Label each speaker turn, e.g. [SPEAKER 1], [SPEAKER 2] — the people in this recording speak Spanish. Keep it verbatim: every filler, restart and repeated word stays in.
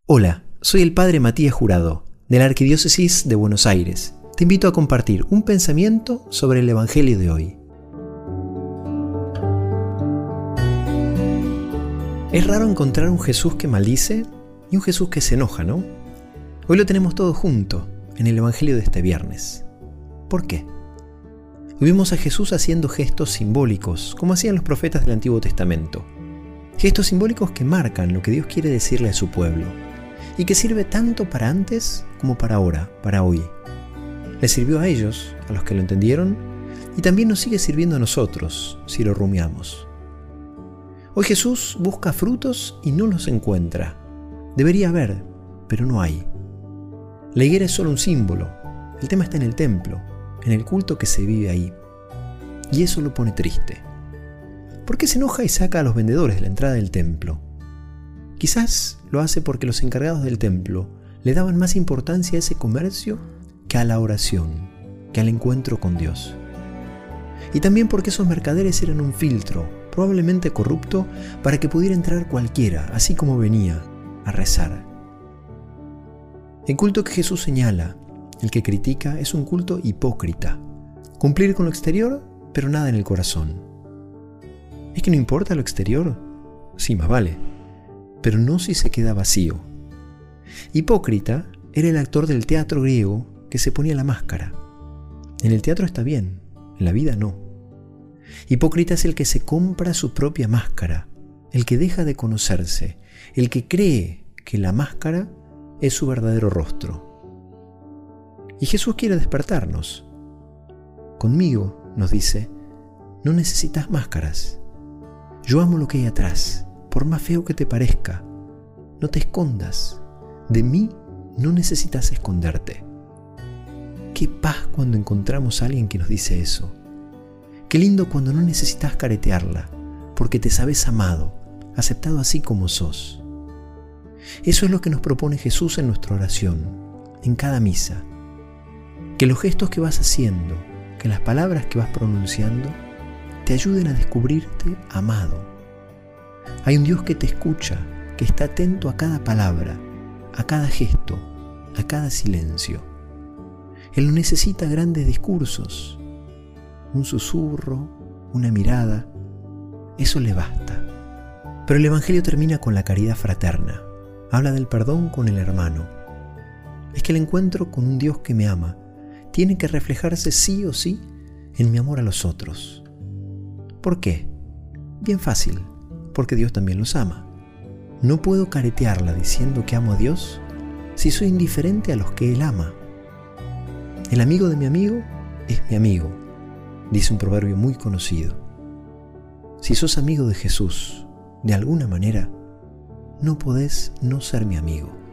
[SPEAKER 1] Hola, soy el Padre Matías Jurado, de la Arquidiócesis de Buenos Aires. Te invito a compartir un pensamiento sobre el Evangelio de hoy. Es raro encontrar un Jesús que maldice y un Jesús que se enoja, ¿no? Hoy lo tenemos todo junto en el Evangelio de este viernes. ¿Por qué? Hoy vimos a Jesús haciendo gestos simbólicos, como hacían los profetas del Antiguo Testamento. Gestos simbólicos que marcan lo que Dios quiere decirle a su pueblo, y que sirve tanto para antes como para ahora, para hoy. Les sirvió a ellos, a los que lo entendieron, y también nos sigue sirviendo a nosotros, si lo rumiamos. Hoy Jesús busca frutos y no los encuentra. Debería haber, pero no hay. La higuera es solo un símbolo. El tema está en el templo, en el culto que se vive ahí. Y eso lo pone triste. ¿Por qué se enoja y saca a los vendedores de la entrada del templo? Quizás lo hace porque los encargados del templo le daban más importancia a ese comercio que a la oración, que al encuentro con Dios. Y también porque esos mercaderes eran un filtro, probablemente corrupto, para que pudiera entrar cualquiera, así como venía, a rezar. El culto que Jesús señala, el que critica, es un culto hipócrita. Cumplir con lo exterior, pero nada en el corazón. ¿Es que no importa lo exterior? Sí, más vale. Pero no si se queda vacío. Hipócrita era el actor del teatro griego que se ponía la máscara. En el teatro está bien, en la vida no. Hipócrita es el que se compra su propia máscara, el que deja de conocerse, el que cree que la máscara es su verdadero rostro. Y Jesús quiere despertarnos. Conmigo, nos dice, no necesitas máscaras. Yo amo lo que hay atrás. Por más feo que te parezca, no te escondas. De mí no necesitas esconderte. Qué paz cuando encontramos a alguien que nos dice eso. Qué lindo cuando no necesitas caretearla, porque te sabes amado, aceptado así como sos. Eso es lo que nos propone Jesús en nuestra oración, en cada misa. Que los gestos que vas haciendo, que las palabras que vas pronunciando, te ayuden a descubrirte amado. Hay un Dios que te escucha, que está atento a cada palabra, a cada gesto, a cada silencio. Él no necesita grandes discursos, un susurro, una mirada, eso le basta. Pero el Evangelio termina con la caridad fraterna, habla del perdón con el hermano. Es que el encuentro con un Dios que me ama tiene que reflejarse sí o sí en mi amor a los otros. ¿Por qué? Bien fácil. Porque Dios también los ama. No puedo caretearla diciendo que amo a Dios si soy indiferente a los que Él ama. El amigo de mi amigo es mi amigo, dice un proverbio muy conocido. Si sos amigo de Jesús, de alguna manera, no podés no ser mi amigo.